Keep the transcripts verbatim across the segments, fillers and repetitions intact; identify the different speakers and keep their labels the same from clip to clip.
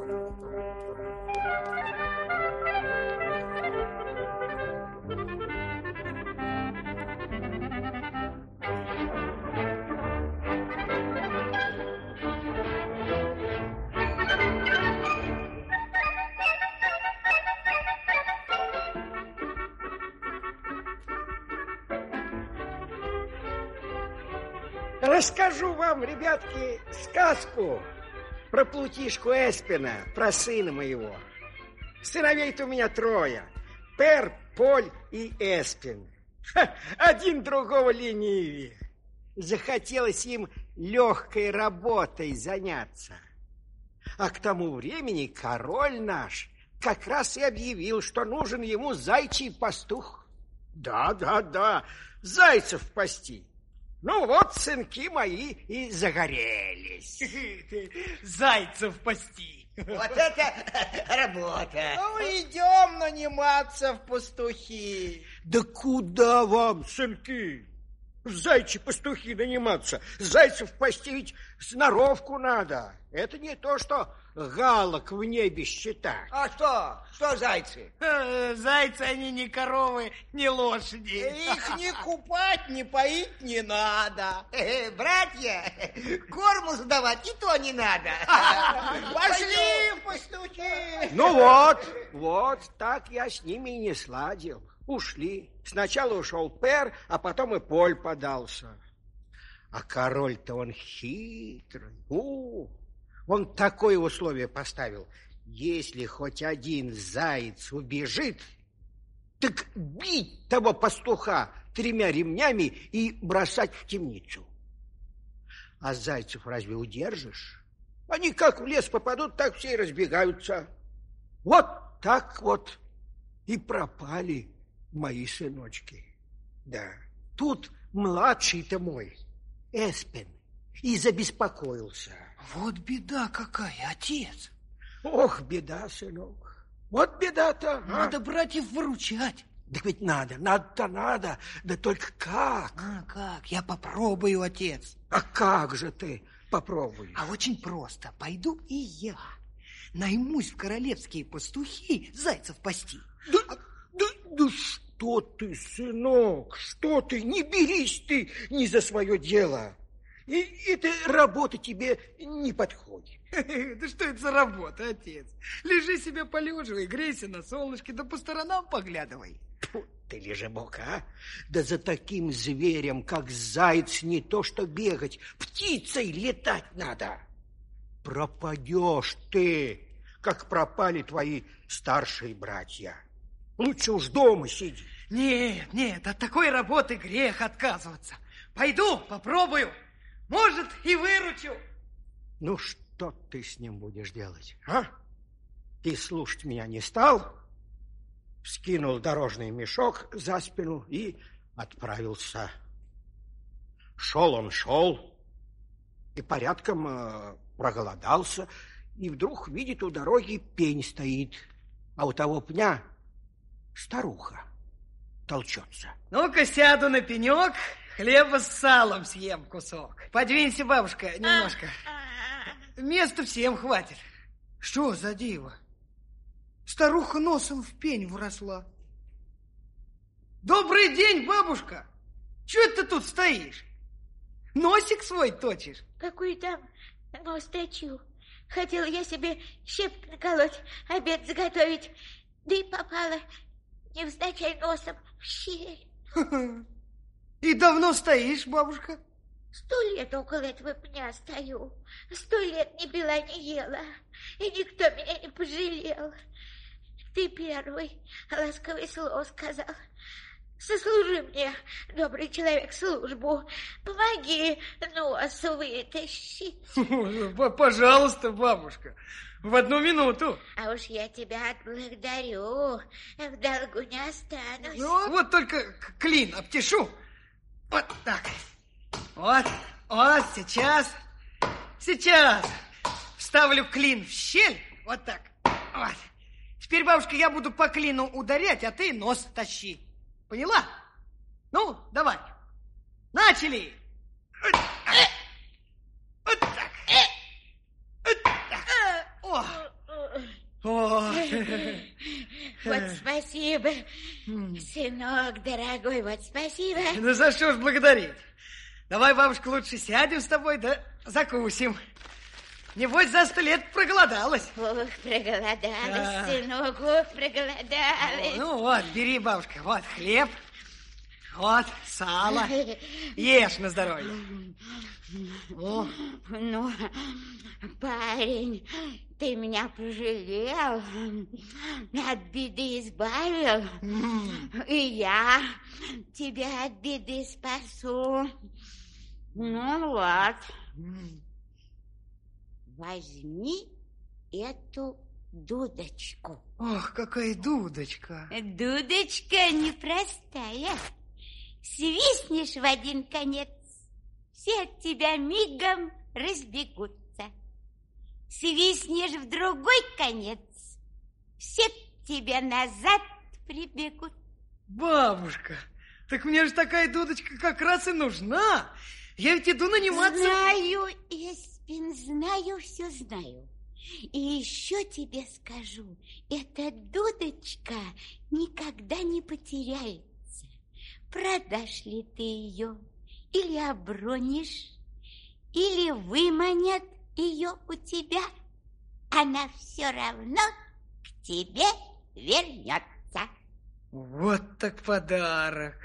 Speaker 1: Расскажу вам, ребятки, сказку про Плутишку Эспена, про сына моего. Сыновей-то у меня трое. Пер, Поль и Эспен. Ха, один другого ленивее. Захотелось им легкой работой заняться. А к тому времени король наш как раз и объявил, что нужен ему зайчий пастух. Да, да, да, зайцев пасти. Ну вот, сынки мои и загорелись.
Speaker 2: Зайцев пасти.
Speaker 3: Вот это работа.
Speaker 4: Ну, идем наниматься в пастухи.
Speaker 1: Да куда вам, сынки, в зайчи пастухи наниматься? Зайцев пасти ведь сноровку надо. Это не то, что галок в небе считать.
Speaker 3: А что? Что зайцы?
Speaker 2: Зайцы они не коровы, не лошади.
Speaker 4: Их не купать, не поить не надо.
Speaker 3: Э, братья, корму сдавать и то не надо.
Speaker 4: Пошли в пастухи.
Speaker 1: Ну вот, вот так я с ними и не сладил. Ушли. Сначала ушел Пер, а потом и Поль подался. А король-то он хитрый. У, он такое условие поставил. Если хоть один заяц убежит, так бить того пастуха тремя ремнями и бросать в темницу. А зайцев разве удержишь? Они как в лес попадут, так все и разбегаются. Вот так вот и пропали мои сыночки. Да, тут младший-то мой, Эспен, и забеспокоился.
Speaker 2: Вот беда какая, отец.
Speaker 1: Ох, беда, сынок. Вот беда-то.
Speaker 2: Надо братьев выручать.
Speaker 1: Да ведь надо, надо-то надо. Да только как?
Speaker 2: А как? Я попробую, отец.
Speaker 1: А как же ты попробуешь?
Speaker 2: А очень просто. Пойду и я наймусь в королевские пастухи зайцев пасти.
Speaker 1: Да, да, да что ты, сынок, что ты? Не берись ты ни за свое дело. И эта работа тебе не подходит.
Speaker 2: Да что это за работа, отец? Лежи себе полеживай, грейся на солнышке, да по сторонам поглядывай.
Speaker 1: Фу, ты лежебок, а? Да за таким зверем, как заяц, не то что бегать, птицей летать надо. Пропадешь ты, как пропали твои старшие братья. Лучше уж дома сиди.
Speaker 2: Нет, нет, от такой работы грех отказываться. Пойду, попробую. Может, и выручу.
Speaker 1: Ну, что ты с ним будешь делать, а? Ты слушать меня не стал? Скинул дорожный мешок за спину и отправился. Шел он, шел, и порядком э, проголодался, и вдруг видит, у дороги пень стоит, а у того пня старуха толчется.
Speaker 2: Ну-ка, сяду на пенек, хлеба с салом съем кусок. Подвинься, бабушка, немножко. Места всем хватит. Что за диво? Старуха носом в пень вросла. Добрый день, бабушка. Чего ты тут стоишь? Носик свой точишь?
Speaker 5: Какой там нос точу? Хотела я себе щепки наколоть, обед заготовить, да и попала невзначай носом в щель.
Speaker 2: И давно стоишь, бабушка?
Speaker 5: Сто лет около этого пня стою. Сто лет ни пила, ни ела. И никто меня не пожалел. Ты первый ласковое слово сказал. Сослужи мне, добрый человек, службу. Помоги нос вытащить.
Speaker 2: Пожалуйста, бабушка, в одну минуту.
Speaker 5: А уж я тебя отблагодарю. В долгу не останусь.
Speaker 2: Ну, вот только клин обтешу. Вот так. Вот, вот, сейчас, сейчас вставлю клин в щель, вот так, вот. Теперь, бабушка, я буду по клину ударять, а ты нос тащи. Поняла? Ну, давай. Начали. Вот так. Вот так. Вот так. О,
Speaker 5: Вот спасибо, сынок дорогой, вот спасибо.
Speaker 2: Ну, за что ж благодарить? Давай, бабушка, лучше сядем с тобой, да закусим. Небось, за сто лет проголодалась.
Speaker 5: Ох, проголодалась,
Speaker 2: Да.
Speaker 5: сынок, ох, проголодалась.
Speaker 2: Ну вот, бери, бабушка, вот хлеб, вот сало. Ешь на здоровье. О.
Speaker 5: Ну, парень, ты меня пожалел, от беды избавил, и я тебя от беды спасу. Ну вот, возьми эту дудочку.
Speaker 2: Ох, какая дудочка.
Speaker 5: Дудочка непростая. Свистнешь в один конец, все от тебя мигом разбегутся. Свистнешь в другой конец, все к тебе назад прибегут.
Speaker 2: Бабушка, так мне же такая дудочка как раз и нужна. Я ведь иду наниматься.
Speaker 5: Знаю, Эспин, знаю, все знаю. И еще тебе скажу, эта дудочка никогда не потеряется. Продашь ли ты ее, или обронишь, или выманят ее у тебя, она все равно к тебе вернется.
Speaker 2: Вот так подарок.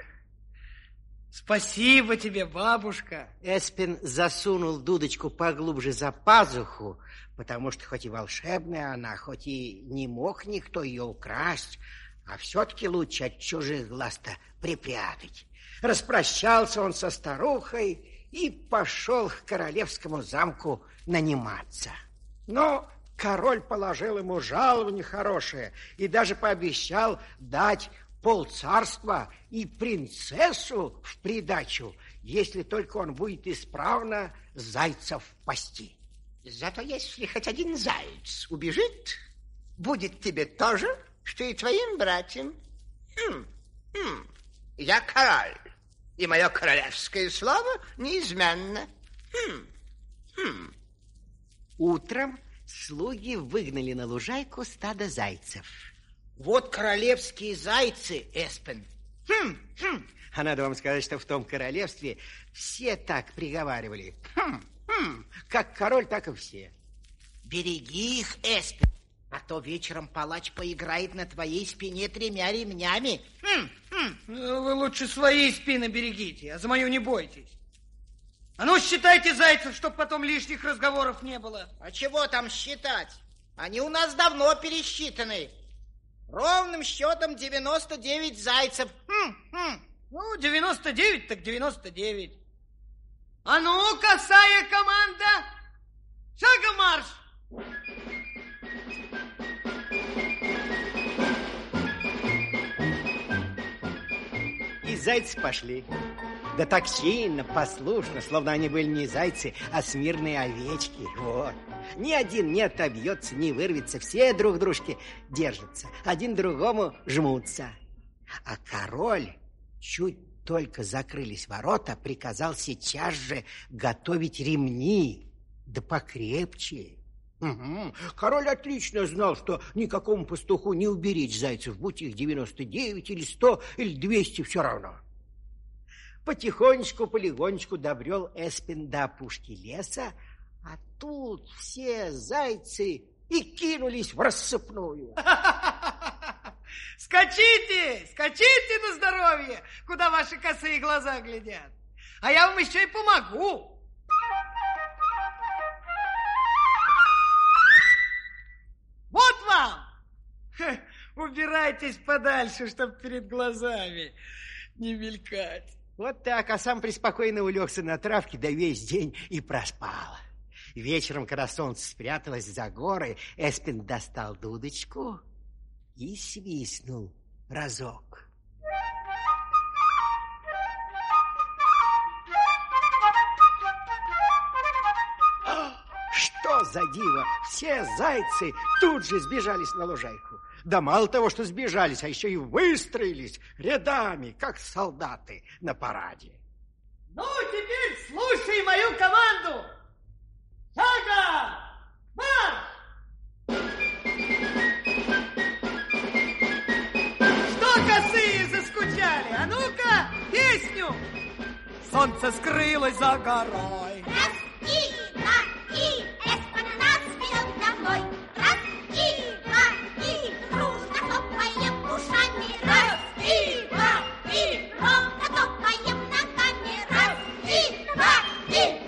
Speaker 2: Спасибо тебе, бабушка.
Speaker 1: Эспин засунул дудочку поглубже за пазуху, потому что хоть и волшебная она, хоть и не мог никто ее украсть, а все-таки лучше от чужих глаз-то припрятать. Распрощался он со старухой и пошел к королевскому замку наниматься. Но король положил ему жалование хорошее и даже пообещал дать полцарства и принцессу в придачу, если только он будет исправно зайцев пасти.
Speaker 3: Зато если хоть один заяц убежит, будет тебе то же, что и твоим братьям. Хм, хм. Я король, и мое королевское слово неизменно. Хм, хм.
Speaker 1: Утром слуги выгнали на лужайку стадо зайцев.
Speaker 3: Вот королевские зайцы, Эспин.
Speaker 1: Хм, хм. А надо вам сказать, что в том королевстве все так приговаривали. Хм, хм. Как король, так и все.
Speaker 3: Береги их, Эспин, а то вечером палач поиграет на твоей спине тремя ремнями. Хм, хм.
Speaker 2: Вы лучше свои спины берегите, а за мою не бойтесь. А ну, считайте зайцев, чтобы потом лишних разговоров не было.
Speaker 3: А чего там считать? Они у нас давно пересчитаны. Ровным счетом девяносто девять зайцев. Хм, хм.
Speaker 2: Ну, девяносто девять так девяносто девять. А ну, косая команда, шагом марш!
Speaker 1: И зайцы пошли. Да так чинно, послушно, словно они были не зайцы, а смирные овечки. Вот. Ни один не отобьется, не вырвется. Все друг дружки держатся, один другому жмутся. А король, чуть только закрылись ворота, приказал сейчас же готовить ремни, да покрепче. Угу. Король отлично знал, что никакому пастуху не уберечь зайцев, будь их девяносто девять или сто или двести, все равно. Потихонечку, полегонечку добрел Эспин до опушки леса, а тут все зайцы и кинулись в рассыпную.
Speaker 2: Скачите, скачите на здоровье, куда ваши косые глаза глядят. А я вам еще и помогу. Вот вам. Ха, убирайтесь подальше, чтоб перед глазами не мелькать.
Speaker 1: Вот так, а сам преспокойно улегся на травке, да весь день и проспал. Вечером, когда солнце спряталось за горы, Эспин достал дудочку и свистнул разок. Что за диво! Все зайцы тут же сбежались на лужайку. Да мало того, что сбежались, а еще и выстроились рядами, как солдаты на параде.
Speaker 2: Ну, теперь слушай мою команду. Шагом марш! солнце скрылось за горой.
Speaker 5: Раз и два, и Эспен нас ведет домой. Раз и два, и дружно топаем ушами. Раз и два, и ровно топаем ногами. Раз и два, и...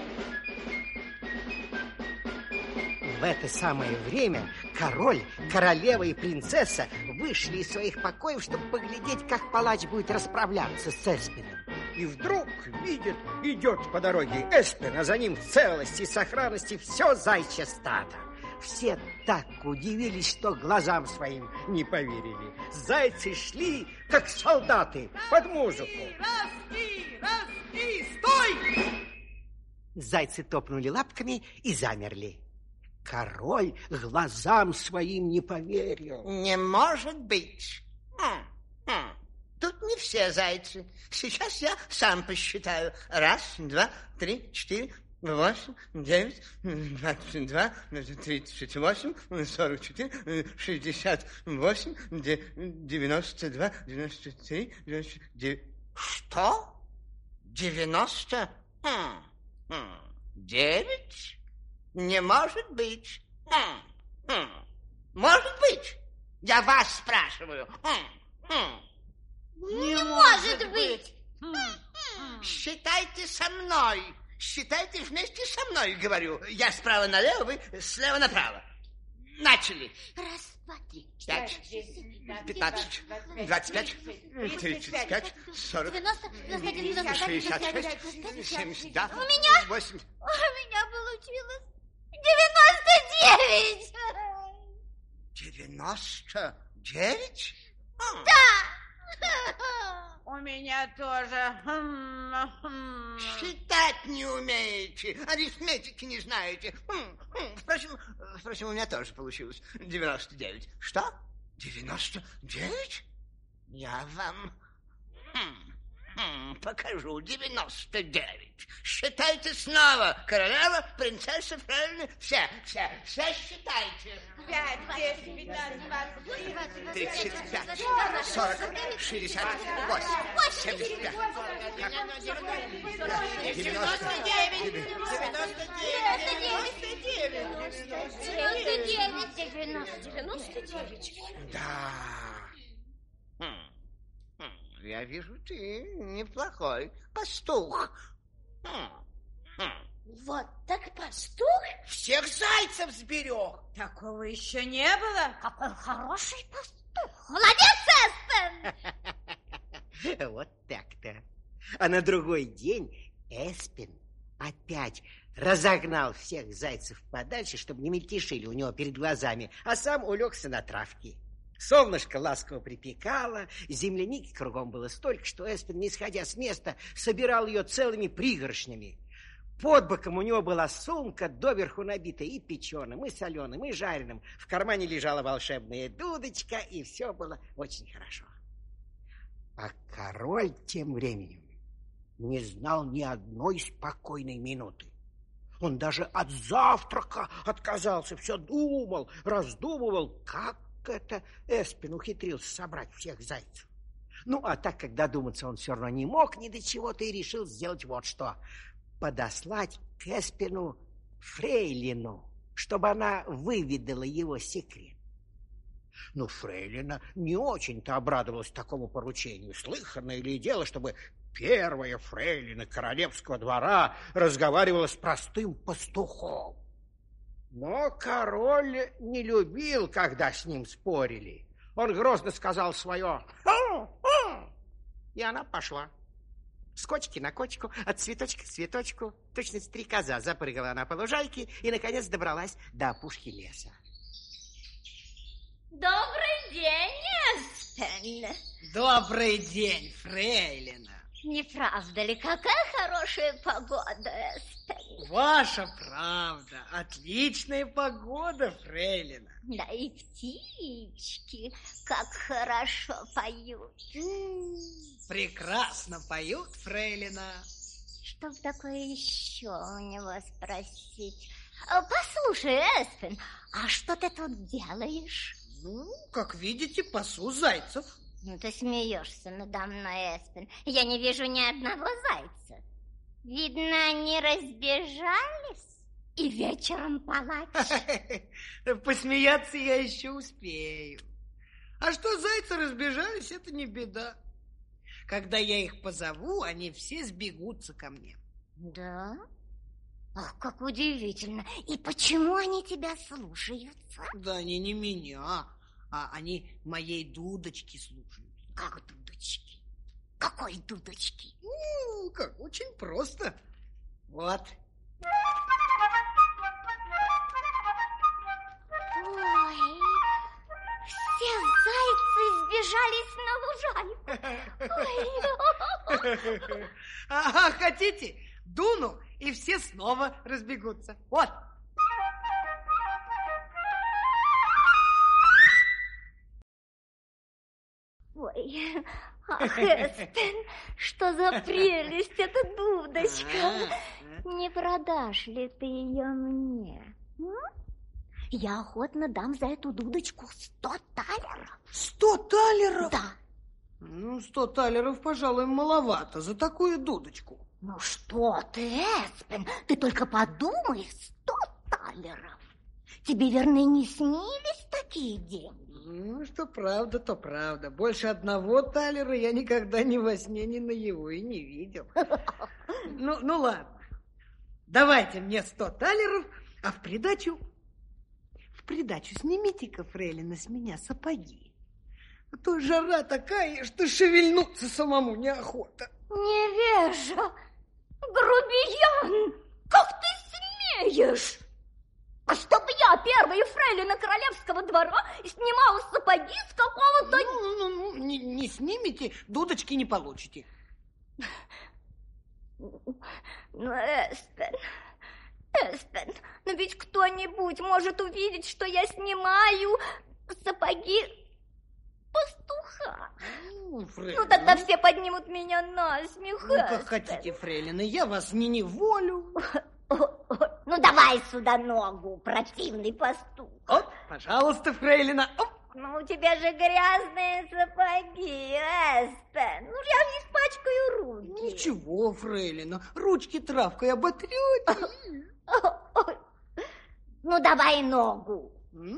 Speaker 1: В это самое время король, королева и принцесса вышли из своих покоев, чтобы поглядеть, как палач будет расправляться с Эспеном. И вдруг видит, идет по дороге Эспен, а за ним в целости и сохранности все зайчье стадо. Все так удивились, что глазам своим не поверили. Зайцы шли, как солдаты, под музыку.
Speaker 2: Раз и, раз и, стой!
Speaker 1: Зайцы топнули лапками и замерли. Король глазам своим не поверил.
Speaker 3: Не может быть. Хм, хм. Тут не все зайцы. Сейчас я сам посчитаю. Раз, два, три, четыре, восемь, девять, двадцать два, тридцать восемь, сорок четыре, шестьдесят восемь, девяносто два, девяносто три, девяносто девять. Что? Девяносто? Хм, хм. Девять? Не может быть. Хм, хм. Может быть? Я вас спрашиваю. Хм, хм.
Speaker 5: Не, не может быть.
Speaker 3: Считайте со мной. Считайте вместе со мной, говорю. Я справа налево, вы слева направо. Начали.
Speaker 5: Раз, два, три,
Speaker 3: Пять, пятнадцать, двадцать пять, тридцать пять, сорок, шестьдесят шесть, семьдесят два,
Speaker 5: У меня,
Speaker 3: восемь.
Speaker 5: у меня получилось девяносто девять.
Speaker 3: Девяносто девять?
Speaker 5: Да.
Speaker 4: У меня тоже.
Speaker 3: Считать не умеете, арифметики не знаете. Впрочем, впрочем, у меня тоже получилось девяносто девять. Что? девяносто девять? Я вам хм, хм, покажу девяносто девять. Считайте снова. Королева, принцесса, фрейлины, все, все, все считайте.
Speaker 4: Пять, десять, пятнадцать, двадцать,
Speaker 3: тридцать пять, сорок, шестьдесят восемь, семьдесят пять, девяносто девять,
Speaker 4: девяносто девять,
Speaker 5: девяносто девять.
Speaker 3: Да. Хм, хм, я вижу, ты неплохой пастух. Хм, хм.
Speaker 5: Вот так пастух?
Speaker 4: Всех зайцев сберег.
Speaker 2: Такого еще не было.
Speaker 5: Какой хороший пастух. Молодец, Эспен!
Speaker 1: Вот так-то. А на другой день Эспен опять разогнал всех зайцев подальше, чтобы не мельтешили у него перед глазами, а сам улегся на травке. Солнышко ласково припекало, земляники кругом было столько, что Эспен, не сходя с места, собирал ее целыми пригоршнями. Под боком у него была сумка, доверху набитая и печеным, и соленым, и жареным. В кармане лежала волшебная дудочка, и все было очень хорошо. А король тем временем не знал ни одной спокойной минуты. Он даже от завтрака отказался, все думал, раздумывал, как это Эспен ухитрился собрать всех зайцев. Ну, а так как додуматься он все равно не мог ни до чего-то, и решил сделать вот что: подослать к Эспену фрейлину, чтобы она выведала его секрет. Ну, фрейлина не очень-то обрадовалась такому поручению. Слыханное ли дело, чтобы первая фрейлина королевского двора разговаривала с простым пастухом? Но король не любил, когда с ним спорили. Он грозно сказал свое «Ха-ха!» и она пошла. С кочки на кочку, от цветочка к цветочку, точно стрекоза, запрыгала она по лужайке и, наконец, добралась до опушки леса.
Speaker 5: Добрый день, Эспен.
Speaker 2: Добрый день, фрейлина.
Speaker 5: Не правда ли, какая хорошая погода, Эспен?
Speaker 2: Ваша правда. Отличная погода, фрейлина.
Speaker 5: Да и птички как хорошо поют.
Speaker 2: Прекрасно поют, фрейлина.
Speaker 5: Что б такое еще у него спросить? Послушай, Эспен, а что ты тут делаешь?
Speaker 2: Ну, как видите, пасу зайцев.
Speaker 5: Ну, ты смеешься надо мной, Эспен. Я не вижу ни одного зайца. Видно, они разбежались и вечером палач.
Speaker 2: Посмеяться я еще успею. А что зайцы разбежались, это не беда. Когда я их позову, они все сбегутся ко мне.
Speaker 5: Да? Ах, как удивительно. И почему они тебя слушаются?
Speaker 2: Да они не меня, а они моей дудочки слушают.
Speaker 5: Как дудочки? Какой дудочки?
Speaker 2: Ну, как, очень просто. Вот.
Speaker 5: Ой, все зайцы сбежались на лужайку.
Speaker 2: А хотите, дуну, и все снова разбегутся. Вот.
Speaker 5: Ой, ах, Эспен, что за прелесть эта дудочка. Не продашь ли ты ее мне? М? Я охотно дам за эту дудочку сто талеров.
Speaker 2: Сто талеров?
Speaker 5: Да.
Speaker 2: Ну, сто талеров, пожалуй, маловато за такую дудочку.
Speaker 5: Ну что ты, Эспен, ты только подумай, сто талеров. Тебе, верно, не снились такие деньги?
Speaker 2: Ну, что правда, то правда. Больше одного талера я никогда ни во сне, ни наяву и не видел. Ну, ну ладно. Давайте мне сто талеров, а в придачу... В придачу снимите-ка, фрейлина, с меня сапоги. А то жара такая, что шевельнуться самому неохота.
Speaker 5: Невежа, грубиян, как ты смеешь? А чтоб я, первая фрейлина королевского двора, снимала сапоги с какого-то...
Speaker 2: Ну, ну, ну, не, не снимите, дудочки не получите.
Speaker 5: Ну, Эспен, Эспен, но ведь кто-нибудь может увидеть, что я снимаю сапоги пастуха.
Speaker 2: Ну, фрейлина,
Speaker 5: Ну, тогда все поднимут меня на смех,
Speaker 2: ну, как
Speaker 5: Эспен.
Speaker 2: хотите, фрейлина, я вас не неволю.
Speaker 5: Ну, давай сюда ногу, противный пастух.
Speaker 2: Оп, пожалуйста, фрейлина. Оп.
Speaker 5: Ну, у тебя же грязные сапоги, Эспен. Ну, я же испачкаю руки.
Speaker 2: Ничего, фрейлина, ручки травкой оботрете.
Speaker 5: Ну, давай ногу.
Speaker 2: М?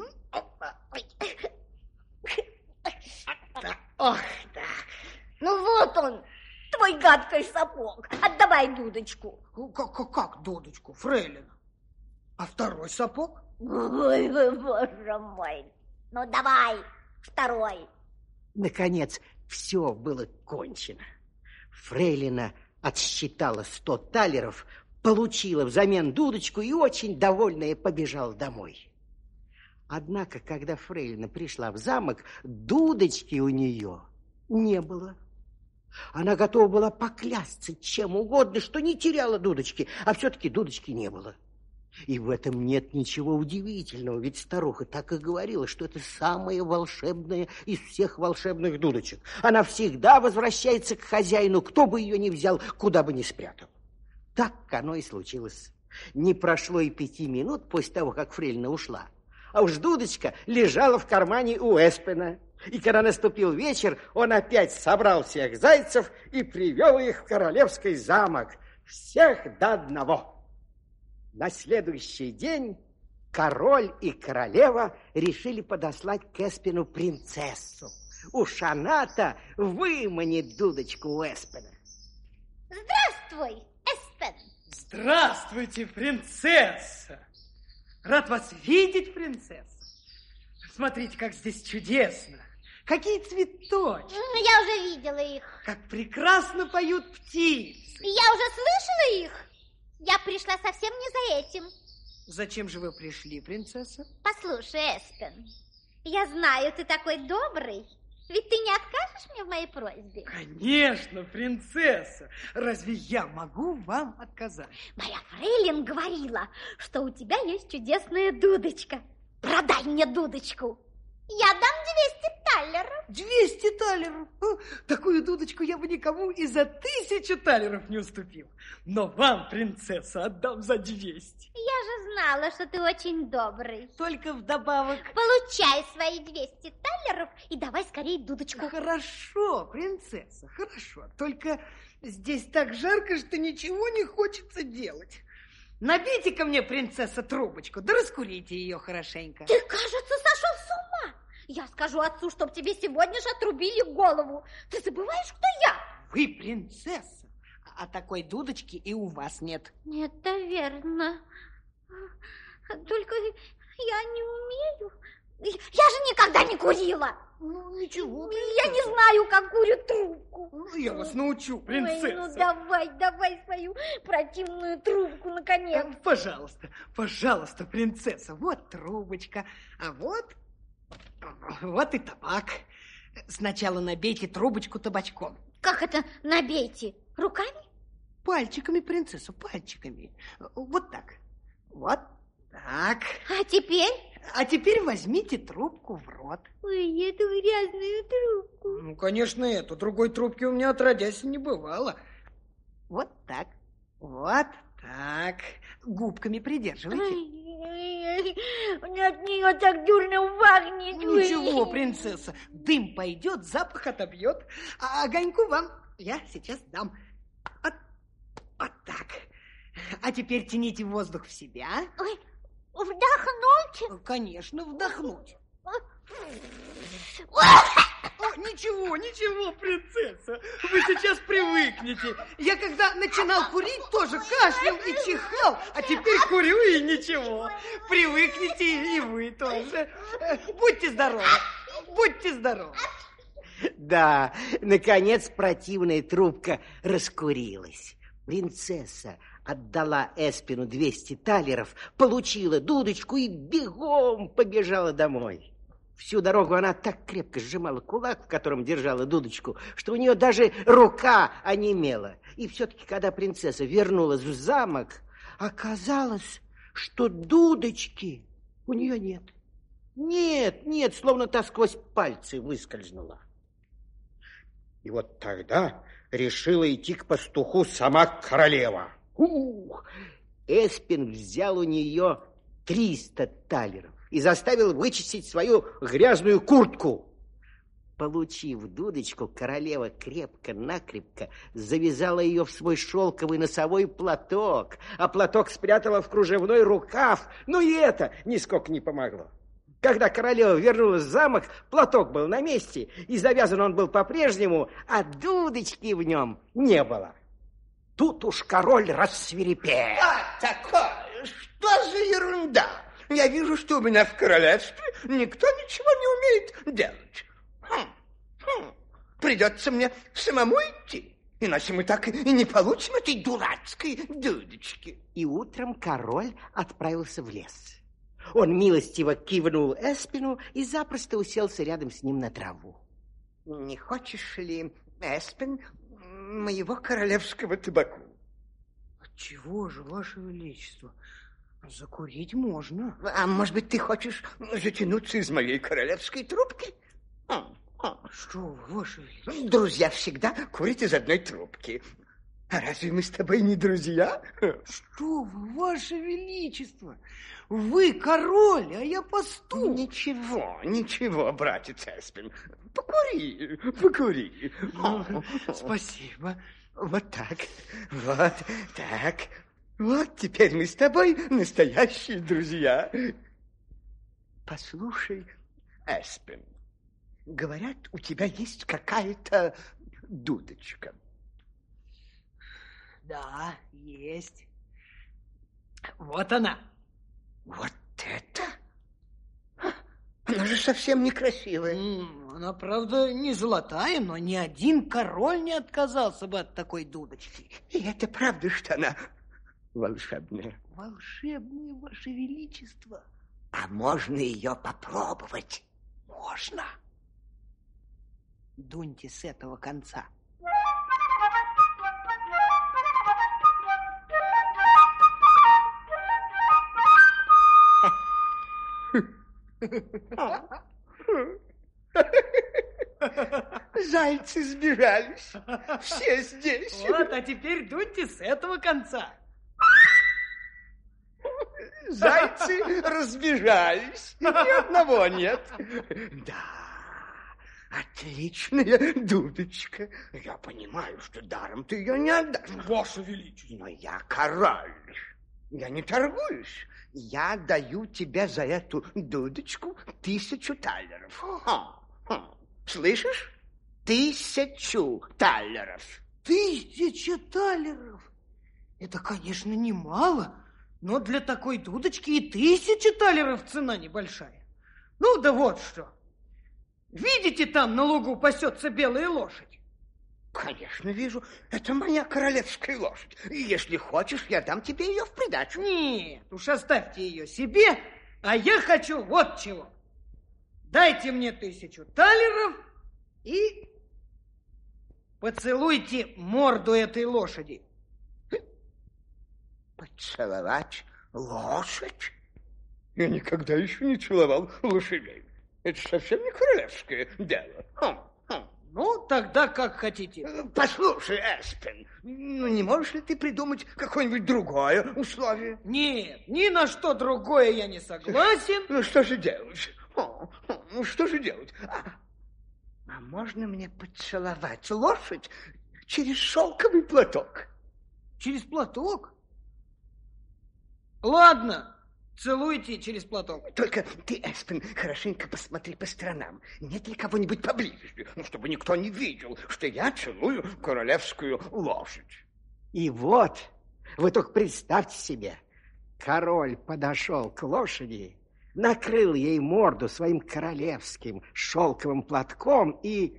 Speaker 2: Ох, так.
Speaker 5: Ну, вот он, твой гадкий сапог. Отдавай дудочку.
Speaker 2: Как, как, как дудочку, фрейлина? А второй сапог?
Speaker 5: Ой, вы, боже мой. Ну, давай, второй.
Speaker 1: Наконец, все было кончено. Фрейлина отсчитала сто талеров, получила взамен дудочку и, очень довольная, побежала домой. Однако, когда фрейлина пришла в замок, дудочки у нее не было. Она готова была поклясться чем угодно, что не теряла дудочки, а все-таки дудочки не было. И в этом нет ничего удивительного, ведь старуха так и говорила, что это самая волшебная из всех волшебных дудочек. Она всегда возвращается к хозяину, кто бы ее ни взял, куда бы ни спрятал. Так оно и случилось. Не прошло и пяти минут после того, как фрейлина ушла, а уж дудочка лежала в кармане у Эспена. И когда наступил вечер, он опять собрал всех зайцев и привел их в королевский замок. Всех до одного. На следующий день король и королева решили подослать к Эспену принцессу. Уж она-то выманит дудочку у Эспена.
Speaker 5: Здравствуй, Эспен.
Speaker 2: Здравствуйте, принцесса. Рад вас видеть, принцесса. Смотрите, как здесь чудесно. Какие цветочки.
Speaker 5: Я уже видела их.
Speaker 2: Как прекрасно поют птицы.
Speaker 5: Я уже слышала их. Я пришла совсем не за этим.
Speaker 2: Зачем же вы пришли, принцесса?
Speaker 5: Послушай, Эспен, я знаю, ты такой добрый. Ведь ты не откажешь мне в моей просьбе?
Speaker 2: Конечно, принцесса. Разве я могу вам отказать?
Speaker 5: Моя фрейлин говорила, что у тебя есть чудесная дудочка. Продай мне дудочку. Я дам двести талеров?
Speaker 2: Двести талеров. Такую дудочку я бы никому и за тысячу талеров не уступил. Но вам, принцесса, отдам за двести.
Speaker 5: Я же знала, что ты очень добрый.
Speaker 2: Только вдобавок...
Speaker 5: Получай свои двести талеров и давай скорее дудочку.
Speaker 2: Хорошо, принцесса, хорошо. Только здесь так жарко, что ничего не хочется делать. Набейте ко мне, принцесса, трубочку, да раскурите ее хорошенько.
Speaker 5: Ты, кажется, сошел с ума. Я скажу отцу, чтоб тебе сегодня же отрубили голову. Ты забываешь, кто я?
Speaker 2: Вы принцесса, а такой дудочки и у вас нет.
Speaker 5: Это верно. Только я не умею. Я же никогда не курила.
Speaker 2: Ну, ничего,
Speaker 5: Я не знаю, как курят трубку.
Speaker 2: Ну, я вас научу, принцесса.
Speaker 5: Ой, ну давай, давай свою противную трубку, наконец.
Speaker 2: Пожалуйста, пожалуйста, принцесса. Вот трубочка, а вот, вот и табак. Сначала набейте трубочку табачком.
Speaker 5: Как это набейте? Руками?
Speaker 2: Пальчиками, принцесса, пальчиками. Вот так. Вот так.
Speaker 5: А теперь?
Speaker 2: А теперь возьмите трубку в рот.
Speaker 5: Ой, эту грязную трубку.
Speaker 2: Ну, конечно, эту. Другой трубки у меня отродясь не бывало. Вот так. Вот так. Губками придерживайте.
Speaker 5: Ой, от нее так дурно пахнет.
Speaker 2: Ничего, принцесса. Дым пойдет, запах отобьет. А огоньку вам я сейчас дам. Вот, вот так. А теперь тяните воздух в себя.
Speaker 5: Ой, вдохнуть?
Speaker 2: Конечно, вдохнуть.
Speaker 5: О,
Speaker 2: О, ничего, ничего, принцесса. Вы сейчас привыкнете. Я когда начинал курить, тоже кашлял и чихал, а теперь курю и ничего. Привыкните и вы тоже. Будьте здоровы, будьте здоровы.
Speaker 1: Да, наконец противная трубка раскурилась. Принцесса отдала Эспину двести талеров, получила дудочку и бегом побежала домой. Всю дорогу она так крепко сжимала кулак, в котором держала дудочку, что у нее даже рука онемела. И все-таки, когда принцесса вернулась в замок, оказалось, что дудочки у нее нет. Нет, нет, словно та сквозь пальцы выскользнула. И вот тогда решила идти к пастуху сама королева. Ух! Эспин взял у нее триста талеров и заставил вычистить свою грязную куртку. Получив дудочку, королева крепко-накрепко завязала ее в свой шелковый носовой платок, а платок спрятала в кружевной рукав. Но и это нисколько не помогло. Когда королева вернулась в замок, платок был на месте, и завязан он был по-прежнему, а дудочки в нем не было. Тут уж король рассвирепел.
Speaker 3: А, такое, что за ерунда? Я вижу, что у меня в королевстве никто ничего не умеет делать. Хм, хм. Придется мне самому идти, иначе мы так и не получим этой дурацкой дудочки.
Speaker 1: И утром король отправился в лес. Он милостиво кивнул Эспину и запросто уселся рядом с ним на траву.
Speaker 3: Не хочешь ли, Эспин, моего королевского табаку?
Speaker 2: Чего же, ваше величество? Закурить можно.
Speaker 3: А может быть, ты хочешь затянуться из моей королевской трубки? А, а.
Speaker 2: Что вы, ваше величество?
Speaker 3: Друзья всегда курят из одной трубки. А разве мы с тобой не друзья?
Speaker 2: Что вы, ваше величество? Вы король, а я пастух.
Speaker 3: Ничего, ничего, братец Эспин. Покури, покури.
Speaker 2: Ну, спасибо.
Speaker 3: Вот так, вот так. Вот теперь мы с тобой настоящие друзья. Послушай, Эспин, говорят, у тебя есть какая-то дудочка.
Speaker 2: Да, есть. Вот она.
Speaker 3: Вот это? Она же совсем некрасивая.
Speaker 2: М, Она, правда, не золотая, но ни один король не отказался бы от такой дудочки.
Speaker 3: И это правда, что она волшебная?
Speaker 2: Волшебное, ваше величество.
Speaker 3: А можно ее попробовать?
Speaker 2: Можно. Дуньте с этого конца.
Speaker 3: Зайцы сбежались. Все здесь.
Speaker 2: Вот, а теперь дуньте с этого конца.
Speaker 3: Зайцы разбежались. Ни одного нет. Да, отличная дудочка. Я понимаю, что даром ты ее не отдашь.
Speaker 4: Ваше Величество.
Speaker 3: Но я король. Я не торгуюсь. Я даю тебе за эту дудочку тысячу талеров. Ха, ха. Слышишь? Тысячу талеров.
Speaker 2: Тысяча талеров? Это, конечно, немало, но для такой дудочки и тысяча талеров цена небольшая. Ну да вот что. Видите, там на лугу пасется белая лошадь?
Speaker 3: Конечно, вижу. Это моя королевская лошадь. И если хочешь, я дам тебе ее в придачу.
Speaker 2: Нет, уж оставьте ее себе, а я хочу вот чего. Дайте мне тысячу талеров и поцелуйте морду этой лошади.
Speaker 3: Поцеловать лошадь? Я никогда еще не целовал лошадей. Это совсем не королевское дело. Хм, хм.
Speaker 2: Ну, тогда как хотите.
Speaker 3: Послушай, Эспен, ну не можешь ли ты придумать какое-нибудь другое условие?
Speaker 2: Нет, ни на что другое я не согласен.
Speaker 3: Ну, что же делать? О, ну, что же делать? А, а можно мне поцеловать лошадь через шелковый платок?
Speaker 2: Через платок? Ладно. Целуйте через платок.
Speaker 3: Только ты, Эспен, хорошенько посмотри по сторонам. Нет ли кого-нибудь поблизости, ну, чтобы никто не видел, что я целую королевскую лошадь.
Speaker 1: И вот, вы только представьте себе, король подошел к лошади, накрыл ей морду своим королевским шелковым платком и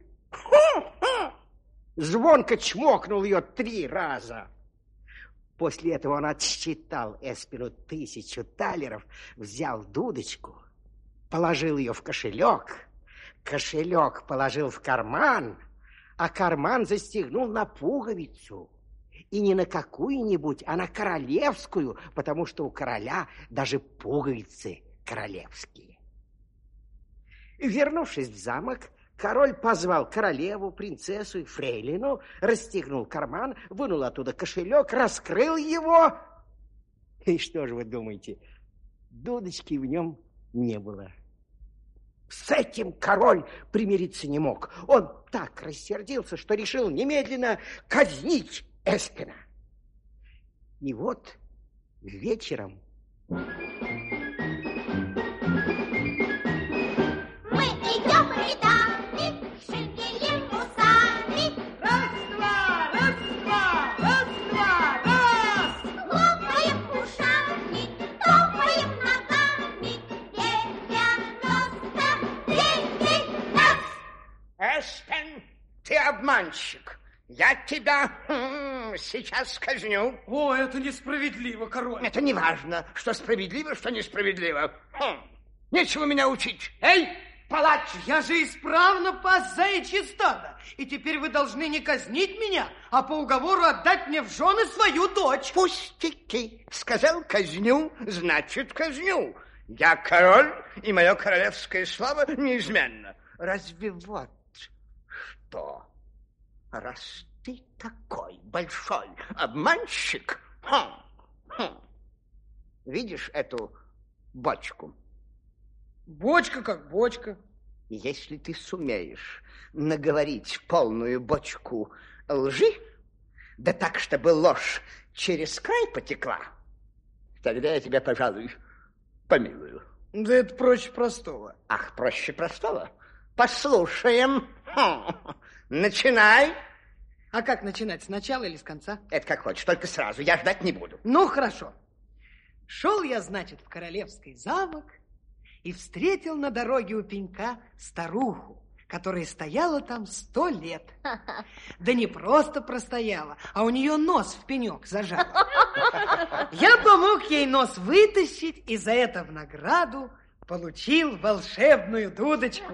Speaker 1: звонко чмокнул ее три раза. После этого он отсчитал Эспену тысячу талеров, взял дудочку, положил ее в кошелек, кошелек положил в карман, а карман застегнул на пуговицу. И не на какую-нибудь, а на королевскую, потому что у короля даже пуговицы королевские. Вернувшись в замок, король позвал королеву, принцессу и фрейлину, расстегнул карман, вынул оттуда кошелек, раскрыл его. И что же вы думаете? Дудочки в нем не было. С этим король примириться не мог. Он так рассердился, что решил немедленно казнить Эспена. И вот вечером...
Speaker 3: Эспен, ты обманщик. Я тебя хм, сейчас казню.
Speaker 2: О, это несправедливо, король.
Speaker 3: Это не важно, что справедливо, что несправедливо. Хм. Нечего меня учить.
Speaker 2: Эй, палач, я же исправно пас заячье стадо. И теперь вы должны не казнить меня, а по уговору отдать мне в жены свою дочь.
Speaker 3: Пустяки. Сказал казню, значит казню. Я король, и мое королевская слава неизменна. Разве вот что? Раз ты такой большой обманщик, хм, хм. Видишь эту бочку?
Speaker 2: Бочка как бочка.
Speaker 3: Если ты сумеешь наговорить полную бочку лжи, да так, чтобы ложь через край потекла, тогда я тебя, пожалуй, помилую.
Speaker 2: Да это проще простого.
Speaker 3: Ах, проще простого? Послушаем. Хм. Начинай.
Speaker 2: А как начинать, сначала или с конца?
Speaker 3: Это как хочешь, только сразу, я ждать не буду.
Speaker 2: Ну, хорошо. Шел я, значит, в королевский замок и встретил на дороге у пенька старуху, которая стояла там сто лет. Да не просто простояла, а у нее нос в пенек зажал. Я помог ей нос вытащить, и за это в награду получил волшебную дудочку.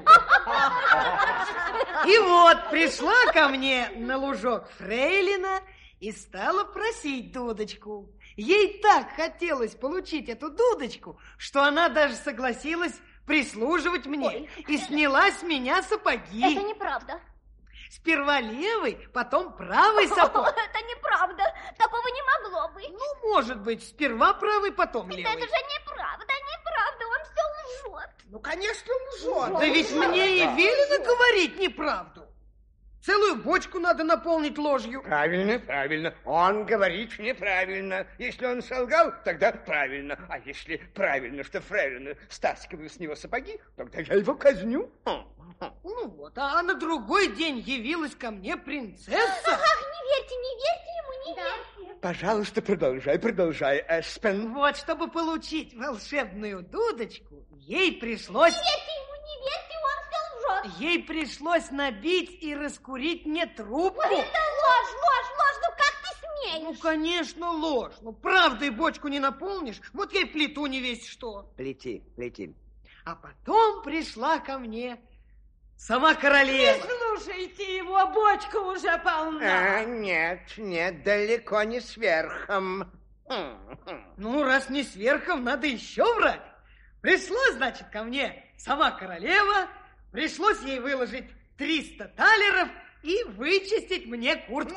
Speaker 2: И вот пришла ко мне на лужок фрейлина и стала просить дудочку. Ей так хотелось получить эту дудочку, что она даже согласилась прислуживать мне.
Speaker 6: Ой.
Speaker 2: И сняла с меня сапоги.
Speaker 6: Это неправда.
Speaker 2: Сперва левый, потом правый сапог.
Speaker 6: Это неправда. Такого не могло быть.
Speaker 2: Ну, может быть, сперва правый, потом
Speaker 6: Это
Speaker 2: левый.
Speaker 6: же неправда, неправда. Он все лжет.
Speaker 4: Ну, конечно, лжет.
Speaker 2: Да ведь мне и велено говорить неправду. Целую бочку надо наполнить ложью.
Speaker 3: Правильно, правильно. Он говорит неправильно. Если он солгал, тогда правильно. А если правильно, что фрейлины стаскиваю с него сапоги, тогда я его казню.
Speaker 2: Ну вот, а на другой день явилась ко мне принцесса.
Speaker 6: Ах, не верьте, не верьте ему, не верьте.
Speaker 3: Пожалуйста, продолжай, продолжай, Эспен.
Speaker 2: Вот, чтобы получить волшебную дудочку, ей пришлось...
Speaker 6: Не верьте ему, не верьте, он все лжет.
Speaker 2: Ей пришлось набить и раскурить мне трубку.
Speaker 6: Это ложь, ложь, ложь, ну как ты смеешь?
Speaker 2: Ну, конечно, ложь. Ну, правдой бочку не наполнишь, вот я и плету не весть что.
Speaker 3: Плети, плети.
Speaker 2: А потом пришла ко мне сама королева.
Speaker 7: Слушайте его, бочка уже полна.
Speaker 3: А, нет, нет, далеко не сверхом.
Speaker 2: Ну, раз не сверхом, надо еще врать. Пришла, значит, ко мне сама королева, пришлось ей выложить триста талеров и вычистить мне куртку.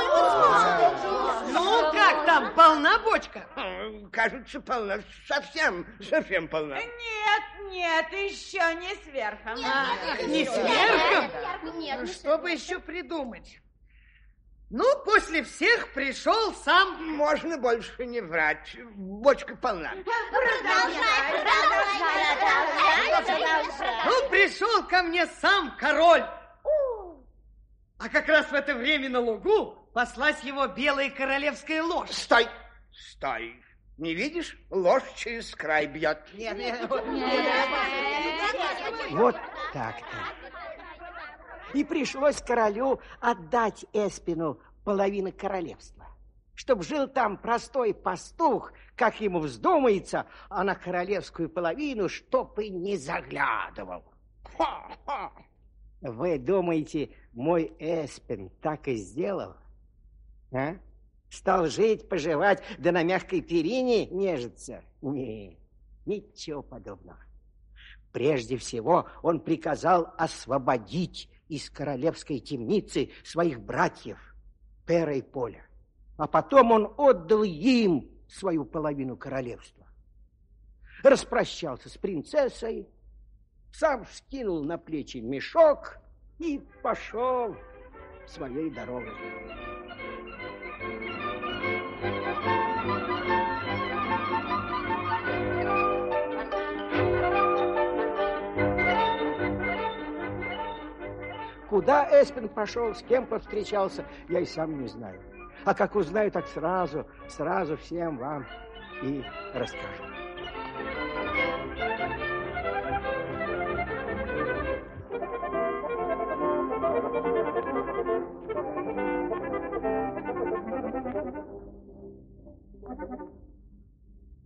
Speaker 2: Ну, как там, полна бочка?
Speaker 3: Кажется, полна, совсем, совсем полна.
Speaker 7: Нет, нет, еще не сверхом.
Speaker 2: Ах, не сверхом?
Speaker 6: Нет,
Speaker 2: Ну, что бы еще придумать? Ну, после всех пришел сам...
Speaker 3: Можно больше не врать. Бочка полна.
Speaker 6: Продолжай, продолжай, продолжай.
Speaker 2: Ну, пришел ко мне сам король. А как раз в это время на лугу паслась его белая королевская ложь.
Speaker 3: Стой, стой. Не видишь? Ложь через край бьет.
Speaker 1: Вот так-то. И пришлось королю отдать Эспину половину королевства, чтоб жил там простой пастух, как ему вздумается, а на королевскую половину чтоб и не заглядывал. Ха-ха. Вы думаете, мой Эспин так и сделал? А? Стал жить, поживать, да на мягкой перине нежиться? Не, ничего подобного. Прежде всего он приказал освободить из королевской темницы своих братьев Пера и Поля. А потом он отдал им свою половину королевства. Распрощался с принцессой, сам скинул на плечи мешок и пошел своей дорогой. Куда Эспин пошел, с кем повстречался, я и сам не знаю. А как узнаю, так сразу, сразу всем вам и расскажу.